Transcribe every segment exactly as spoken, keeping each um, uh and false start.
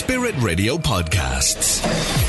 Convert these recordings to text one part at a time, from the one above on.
Spirit Radio podcasts.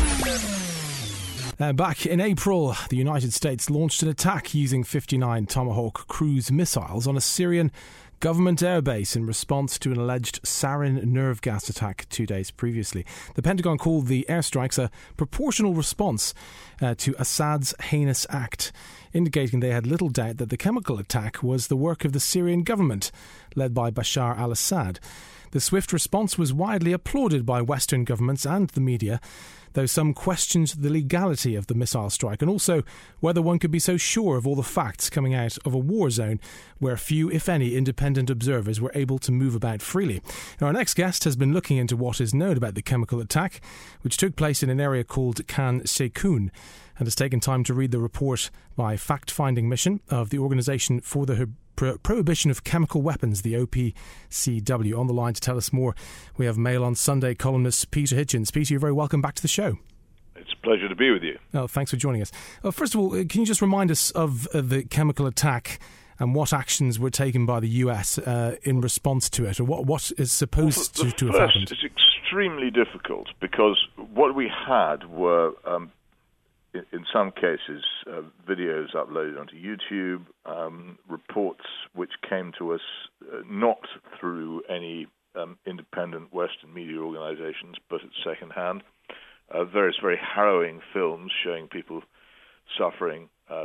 Uh, back in April, the United States launched an attack using fifty-nine Tomahawk cruise missiles on a Syrian government airbase in response to an alleged sarin nerve gas attack two days previously. The Pentagon called the airstrikes a proportional response uh, to Assad's heinous act, indicating they had little doubt that the chemical attack was the work of the Syrian government, led by Bashar al-Assad. The swift response was widely applauded by Western governments and the media, though some questioned the legality of the missile strike and also whether one could be so sure of all the facts coming out of a war zone where few, if any, independent observers were able to move about freely. Now, our next guest has been looking into what is known about the chemical attack, which took place in an area called Khan Sheikhoun, and has taken time to read the report by fact-finding mission of the Organisation for the Pro- Prohibition of Chemical Weapons, the O P C W. On the line to tell us more, we have Mail on Sunday columnist Peter Hitchens. Peter, you're very welcome back to the show. It's a pleasure to be with you. Oh, thanks for joining us. Well, first of all, can you just remind us of uh, the chemical attack and what actions were taken by the U S uh, in response to it, or what, what is supposed well, to, to have first, happened? It's extremely difficult because what we had were, um, in, in some cases, uh, videos uploaded onto YouTube, um, reports which came to us uh, not through any um, independent Western media organizations, but at second hand. Uh, various very harrowing films showing people suffering uh,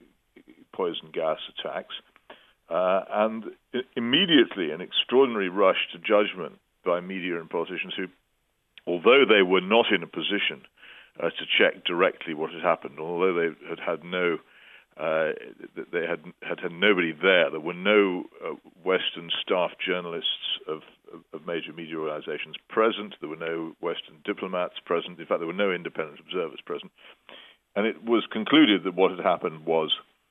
poison gas attacks, uh, and I- immediately an extraordinary rush to judgment by media and politicians who, although they were not in a position uh, to check directly what had happened, although they had had no, uh, they had had had nobody there. There were no uh, Western staff journalists of, of major media organizations present. There were no Western diplomats present. In fact, there were no independent observers present. And it was concluded that what had happened was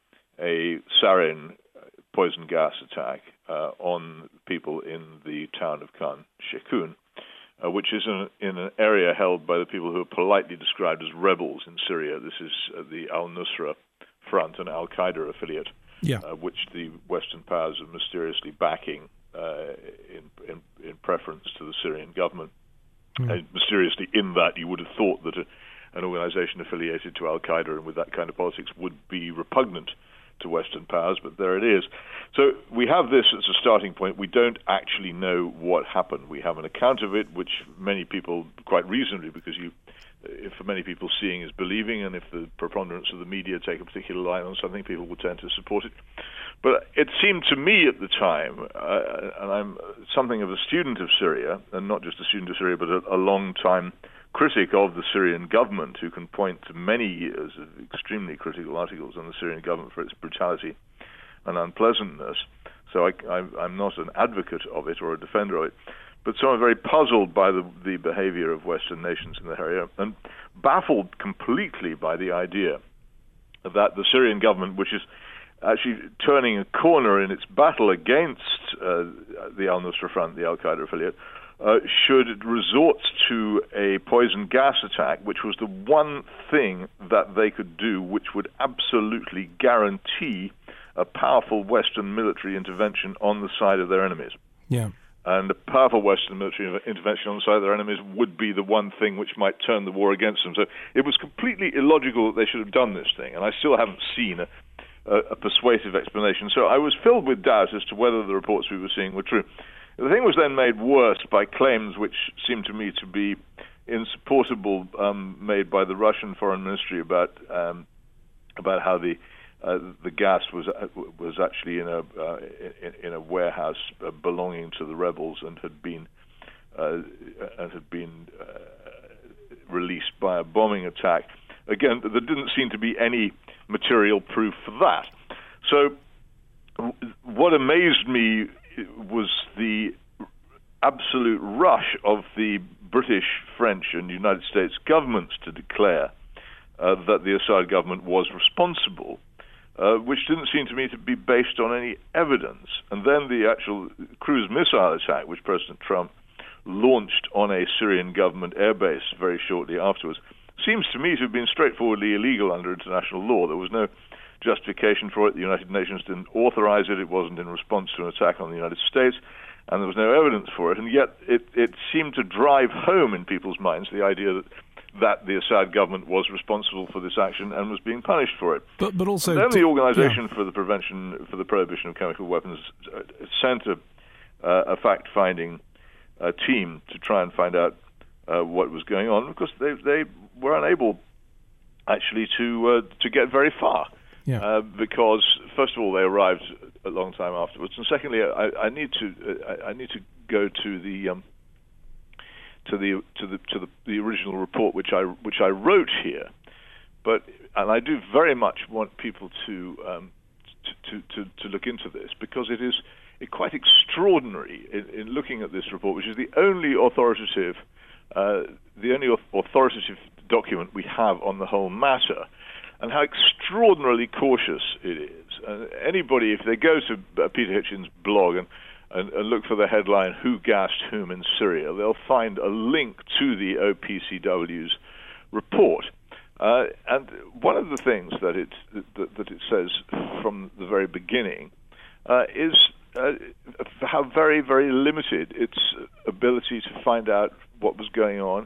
a sarin poison gas attack uh, on people in the town of Khan Sheikhoun, uh, which is in, in an area held by the people who are politely described as rebels in Syria. This is uh, the al-Nusra Front, an al-Qaeda affiliate, Yeah. uh, which the Western powers are mysteriously backing uh, in, in, in preference to the Syrian government. Mm. And mysteriously in that you would have thought that a, an organization affiliated to al-Qaeda and with that kind of politics would be repugnant to Western powers, but there it is. So we have this as a starting point. We don't actually know what happened. We have an account of it, which many people, quite reasonably, because you, if for many people seeing is believing, and if the preponderance of the media take a particular line on something, people will tend to support it. But it seemed to me at the time, uh, and I'm something of a student of Syria, and not just a student of Syria, but a, a long-time critic of the Syrian government, who can point to many years of extremely critical articles on the Syrian government for its brutality and unpleasantness. So I, I, I'm not an advocate of it or a defender of it, but so I'm very puzzled by the, the behavior of Western nations in the area and baffled completely by the idea that the Syrian government, which is actually turning a corner in its battle against uh, the al-Nusra Front, the al-Qaeda affiliate, Uh, should resort to a poison gas attack, which was the one thing that they could do which would absolutely guarantee a powerful Western military intervention on the side of their enemies. Yeah. And a powerful Western military intervention on the side of their enemies would be the one thing which might turn the war against them. So it was completely illogical that they should have done this thing, and I still haven't seen a, a, a persuasive explanation. So I was filled with doubt as to whether the reports we were seeing were true. The thing was then made worse by claims which seemed to me to be insupportable, um, made by the Russian Foreign Ministry about um, about how the uh, the gas was uh, was actually in a uh, in, in a warehouse uh, belonging to the rebels and had been uh, and had been uh, released by a bombing attack. Again, there didn't seem to be any material proof for that. So, w- what amazed me was the absolute rush of the British, French, and United States governments to declare uh, that the Assad government was responsible, uh, which didn't seem to me to be based on any evidence. And then the actual cruise missile attack, which President Trump launched on a Syrian government airbase very shortly afterwards, seems to me to have been straightforwardly illegal under international law. There was no justification for it. The United Nations didn't authorize it. It wasn't in response to an attack on the United States. and there was no evidence for it, and yet it, it seemed to drive home in people's minds the idea that that the Assad government was responsible for this action and was being punished for it. But but also, and then to, the Organization yeah. for the Prevention for the Prohibition of Chemical Weapons uh, sent a, uh, a fact-finding uh, team to try and find out uh, what was going on, because they they were unable actually to uh, to get very far. Yeah. Uh, because first of all, they arrived a long time afterwards, and secondly, I, I need to uh, I, I need to go to the um, to the to the to the, the original report which I which I wrote here, but and I do very much want people to um, to, to to look into this, because it is it quite extraordinary in, in looking at this report, which is the only authoritative uh, the only authoritative document we have on the whole matter, and how extraordinarily cautious it is. Uh, anybody, if they go to uh, Peter Hitchens' blog and And, and look for the headline, "Who Gassed Whom in Syria?" they'll find a link to the O P C W's report. Uh, and one of the things that it that, that it says from the very beginning uh, is uh, how very, very limited its ability to find out what was going on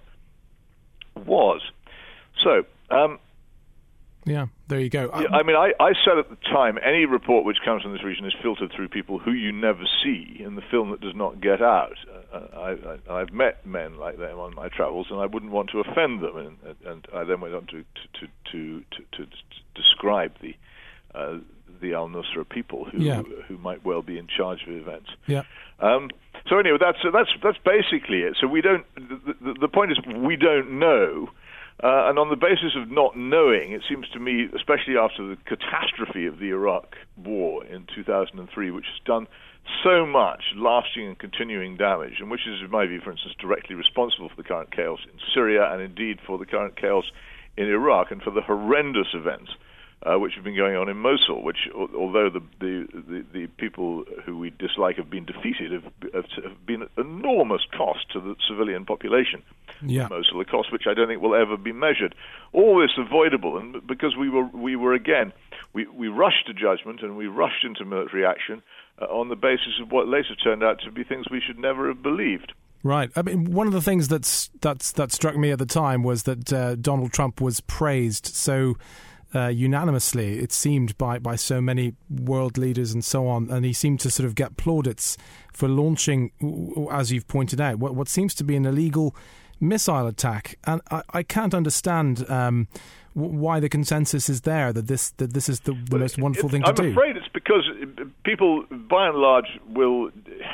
was. So. Um, Yeah, there you go. Yeah, I mean, I, I said at the time, any report which comes from this region is filtered through people who you never see in the film that does not get out. Uh, I, I, I've met men like them on my travels, and I wouldn't want to offend them. And, and I then went on to to to to, to, to describe the uh, the Al Nusra people who yeah. who might well be in charge of events. Yeah. Um, so anyway, that's that's that's basically it. So we don't. The, the, the point is, we don't know. Uh, and on the basis of not knowing, it seems to me, especially after the catastrophe of the Iraq War in two thousand three, which has done so much lasting and continuing damage, and which is, in my view, for instance, directly responsible for the current chaos in Syria, and indeed for the current chaos in Iraq, and for the horrendous events uh, which have been going on in Mosul, which, although the the, the, the people who we dislike have been defeated, have, have been an enormous cost to the civilian population. Yeah. Mosul, a cost which I don't think will ever be measured. All this avoidable, and because we were we were again we, we rushed to judgment and we rushed into military action uh, on the basis of what later turned out to be things we should never have believed. Right. I mean, one of the things that's that's that struck me at the time was that uh, Donald Trump was praised so uh, unanimously, it seemed, by, by so many world leaders and so on, and he seemed to sort of get plaudits for launching, as you've pointed out, what, what seems to be an illegal missile attack. And I, I can't understand um, w- why the consensus is there that this that this is the, the well, most wonderful thing to I'm do. I'm afraid it's because people, by and large, will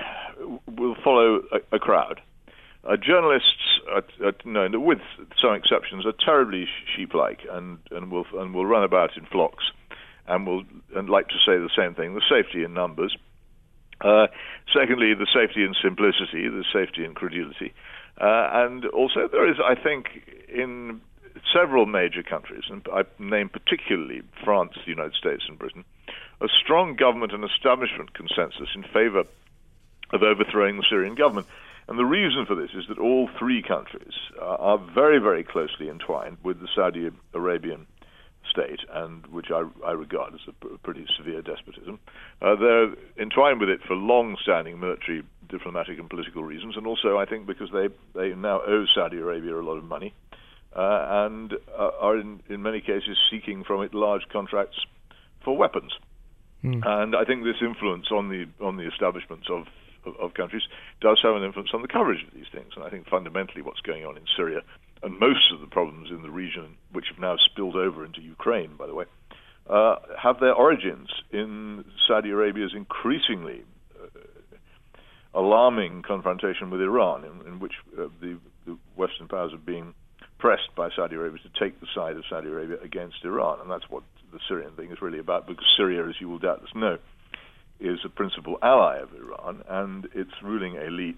will follow a, a crowd. Uh, journalists, are, are, no, with some exceptions, are terribly sheep-like and, and will and will run about in flocks and will and like to say the same thing: the safety in numbers. Uh, secondly, the safety in simplicity, the safety in credulity. Uh, and also there is, I think, in several major countries, and I name particularly France, the United States, and Britain, a strong government and establishment consensus in favor of overthrowing the Syrian government. And the reason for this is that all three countries uh, are very, very closely entwined with the Saudi Arabian state, and which I, I regard as a p- pretty severe despotism. Uh, they're entwined with it for long-standing military, diplomatic, and political reasons, and also, I think, because they, they now owe Saudi Arabia a lot of money, uh, and uh, are, in, in many cases, seeking from it large contracts for weapons. Mm. And I think this influence on the on the establishments of, of, of countries does have an influence on the coverage of these things. And I think fundamentally what's going on in Syria, and most of the problems in the region, which have now spilled over into Ukraine, by the way, uh, have their origins in Saudi Arabia's increasingly uh, alarming confrontation with Iran, in, in which uh, the, the Western powers are being pressed by Saudi Arabia to take the side of Saudi Arabia against Iran. And that's what the Syrian thing is really about, because Syria, as you will doubtless know, is a principal ally of Iran, and its ruling elite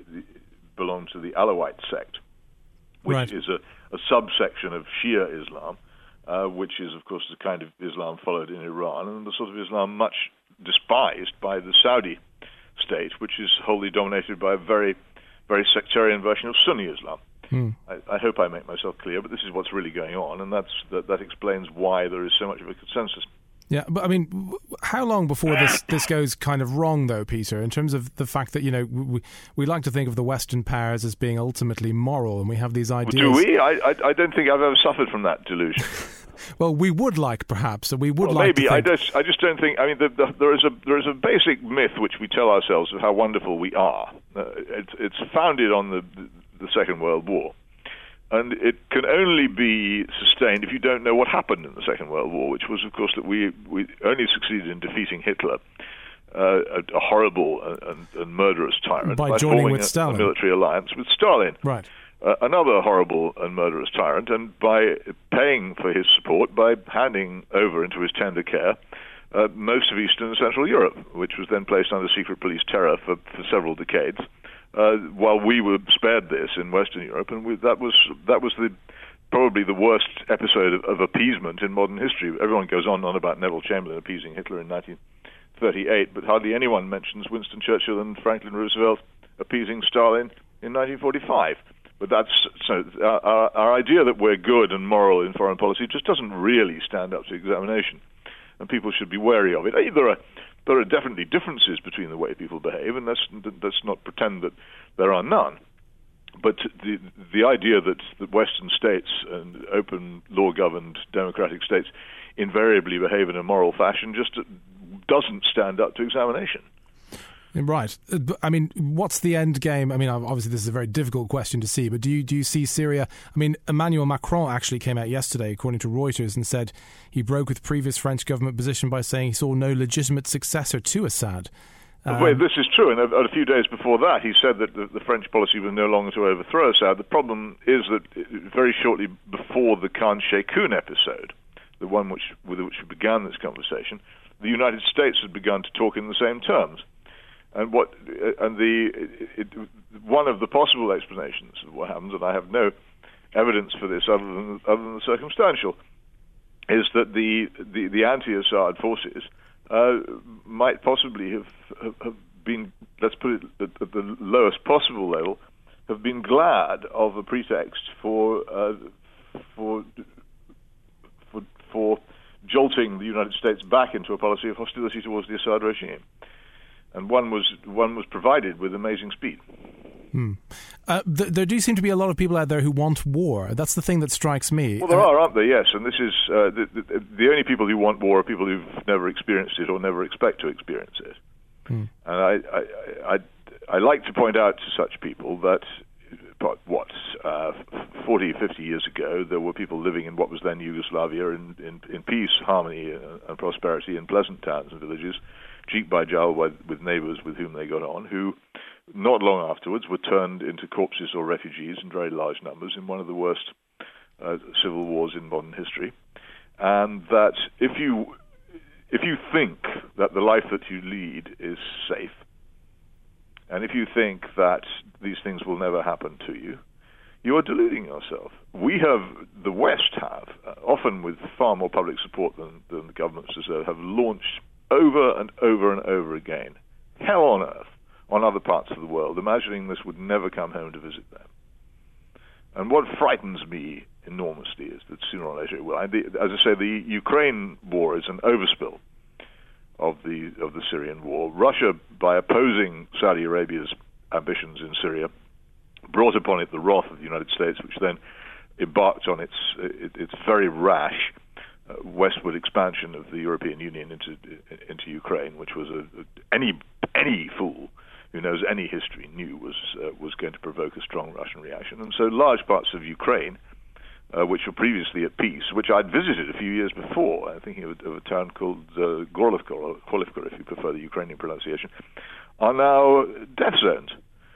belong to the Alawite sect, which right. is a, a subsection of Shia Islam, uh, which is, of course, the kind of Islam followed in Iran, and the sort of Islam much despised by the Saudi state, which is wholly dominated by a very, very sectarian version of Sunni Islam. Hmm. I, I hope I make myself clear, but this is what's really going on, and that's that, that explains why there is so much of a consensus. Yeah, but I mean, how long before this, this goes kind of wrong, though, Peter, in terms of the fact that, you know, we, we like to think of the Western powers as being ultimately moral, and we have these ideas... Do we? I, I, I don't think I've ever suffered from that delusion. Well, we would like, perhaps, and we would well, like maybe. to think... I just, I just don't think... I mean, the, the, there, is a, there is a basic myth which we tell ourselves of how wonderful we are. Uh, it's, it's founded on the, the Second World War. And it can only be sustained if you don't know what happened in the Second World War, which was, of course, that we, we only succeeded in defeating Hitler, uh, a, a horrible and, and murderous tyrant, by, by joining forming with a, Stalin. a military alliance with Stalin. Right. Uh, another horrible and murderous tyrant, and by paying for his support, by handing over into his tender care uh, most of Eastern and Central Europe, which was then placed under secret police terror for, for several decades. Uh, while we were spared this in Western Europe, and we, that was that was the probably the worst episode of, of appeasement in modern history. Everyone goes on and on about Neville Chamberlain appeasing Hitler in nineteen thirty-eight, but hardly anyone mentions Winston Churchill and Franklin Roosevelt appeasing Stalin in nineteen forty-five. But that's so our, our idea that we're good and moral in foreign policy just doesn't really stand up to examination, and people should be wary of it. There are There are definitely differences between the way people behave, and let's, let's not pretend that there are none. But the the idea that the Western states and open, law-governed, democratic states invariably behave in a moral fashion just doesn't stand up to examination. Right. I mean, what's the end game? I mean, obviously this is a very difficult question to see, but do you do you see Syria? I mean, Emmanuel Macron actually came out yesterday, according to Reuters, and said he broke with previous French government position by saying he saw no legitimate successor to Assad. Um, well, this is true, and a, a few days before that he said that the, the French policy was no longer to overthrow Assad. The problem is that very shortly before the Khan Sheikhoun episode, the one which, with which we began this conversation, the United States had begun to talk in the same terms. And what and the it, it, one of the possible explanations of what happens, and I have no evidence for this other than other than the circumstantial, is that the the, the anti-Assad forces uh, might possibly have, have have been, let's put it at, at the lowest possible level, have been glad of a pretext for uh, for for for jolting the United States back into a policy of hostility towards the Assad regime. And one was one was provided with amazing speed. Hmm. Uh, th- there do seem to be a lot of people out there who want war. That's the thing that strikes me. Well, there uh, are, aren't there? Yes, and this is uh, the, the, the only people who want war are people who've never experienced it or never expect to experience it. Hmm. And I, I, I, I like to point out to such people that, what, uh, forty, fifty years ago, there were people living in what was then Yugoslavia in, in, in peace, harmony, and, and prosperity in pleasant towns and villages, cheek by jowl with neighbors with whom they got on, who not long afterwards were turned into corpses or refugees in very large numbers in one of the worst uh, civil wars in modern history. And that if you if you think that the life that you lead is safe, and if you think that these things will never happen to you, you are deluding yourself. We have, the West have, uh, often with far more public support than, than the governments deserve, have launched over and over and over again, hell on earth, on other parts of the world, imagining this would never come home to visit them. And what frightens me enormously is that sooner or later it will. And the, as I say, the Ukraine war is an overspill of the of the Syrian war. Russia, by opposing Saudi Arabia's ambitions in Syria, brought upon it the wrath of the United States, which then embarked on its it, its very rash Uh, westward expansion of the European Union into into Ukraine, which was a, a any any fool who knows any history knew was uh, was going to provoke a strong Russian reaction. And so large parts of Ukraine, uh, which were previously at peace, which I'd visited a few years before, I'm thinking of, of a town called uh, Gorlivka, or Gorlivka, if you prefer the Ukrainian pronunciation, are now death zones,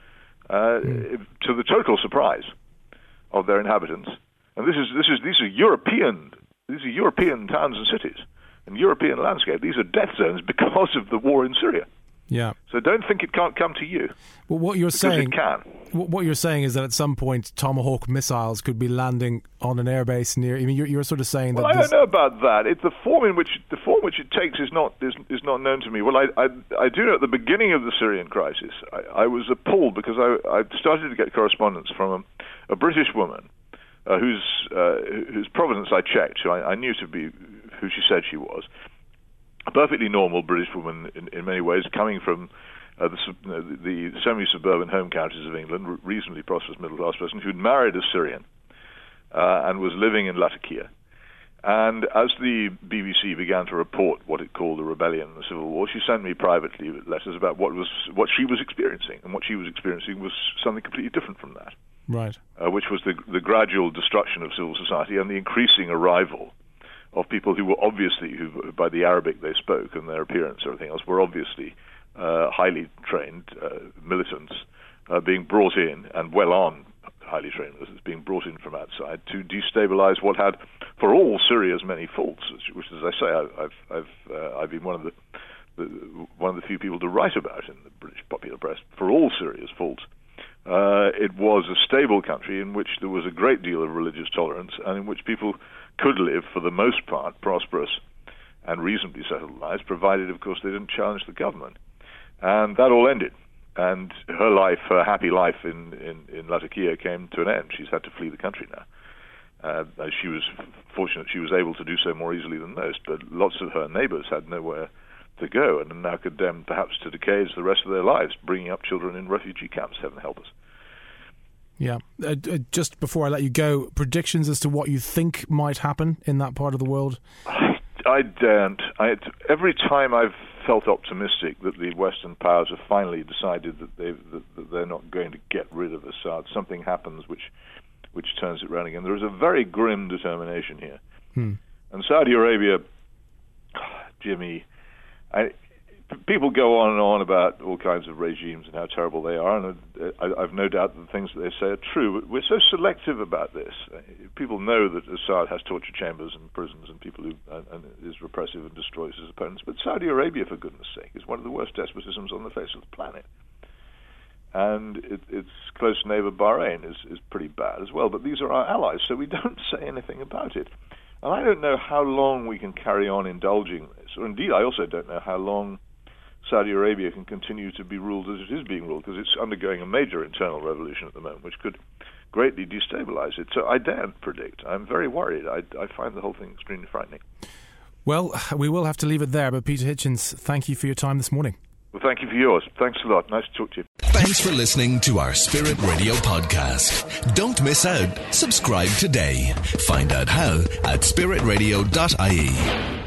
uh, mm. to the total surprise of their inhabitants. And this is this is these are European. These are European towns and cities and European landscape. These are death zones because of the war in Syria. Yeah. So don't think it can't come to you. Well, what you're because saying, it can. What you're saying is that at some point Tomahawk missiles could be landing on an airbase near. I mean, you're, you're sort of saying that. Well, I this... don't know about that. It, the form in which the form which it takes is not is, is not known to me. Well, I, I I do know at the beginning of the Syrian crisis, I, I was appalled because I I started to get correspondence from a, a British woman. Uh, whose uh, whose provenance I checked, who I, I knew to be who she said she was, a perfectly normal British woman in, in many ways, coming from uh, the, you know, the, the semi-suburban home counties of England, reasonably prosperous middle-class person, who'd married a Syrian uh, and was living in Latakia. And as the B B C began to report what it called the rebellion and the civil war, she sent me privately letters about what was what she was experiencing, and what she was experiencing was something completely different from that. Right. Uh, which was the the gradual destruction of civil society and the increasing arrival of people who were obviously, who by the Arabic they spoke and their appearance and everything else, were obviously uh, highly trained uh, militants uh, being brought in, and well on highly trained militants being brought in from outside to destabilize what had, for all Syria's many faults, which, which as I say, I, I've I've uh, I've been one of the, the one of the few people to write about in the British popular press. For all Syria's faults, uh, it was a stable country in which there was a great deal of religious tolerance, and in which people could live, for the most part, prosperous and reasonably settled lives, provided, of course, they didn't challenge the government. And that all ended. And her life, her happy life in, in, in Latakia came to an end. She's had to flee the country now. Uh, she was fortunate she was able to do so more easily than most, but lots of her neighbors had nowhere to go and are now condemned perhaps to decades the rest of their lives, bringing up children in refugee camps, heaven help us. Yeah. Uh, uh, just before I let you go, predictions as to what you think might happen in that part of the world? I, I don't. I, every time I've felt optimistic that the Western powers have finally decided that, that, that they're not going to get rid of Assad, something happens which which turns it round again. There is a very grim determination here. Hmm. And Saudi Arabia, Jimmy, I, people go on and on about all kinds of regimes and how terrible they are, and I, I've no doubt that the things that they say are true, but we're so selective about this. People know that Assad has torture chambers and prisons and people who and, and is repressive and destroys his opponents, but Saudi Arabia, for goodness sake, is one of the worst despotisms on the face of the planet. And it, its close neighbor Bahrain is, is pretty bad as well, but these are our allies, so we don't say anything about it. And I don't know how long we can carry on indulging this, or indeed I also don't know how long Saudi Arabia can continue to be ruled as it is being ruled, because it's undergoing a major internal revolution at the moment, which could greatly destabilize it. So I daren't predict. I'm very worried. I, I find the whole thing extremely frightening. Well, we will have to leave it there, but Peter Hitchens, thank you for your time this morning. Well, thank you for yours. Thanks a lot. Nice to talk to you. Thanks for listening to our Spirit Radio podcast. Don't miss out. Subscribe today. Find out how at spirit radio dot I E.